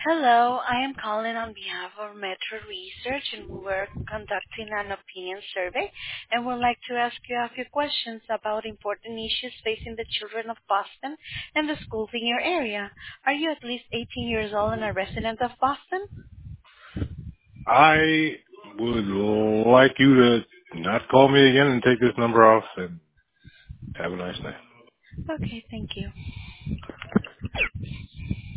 Hello, I am calling on behalf of Metro Research, and we're conducting an opinion survey, and would like to ask you a few questions about important issues facing the children of Boston and the schools in your area. Are you at least 18 years old and a resident of Boston? I would like you to not call me again and take this number off and have a nice day. Okay, thank you.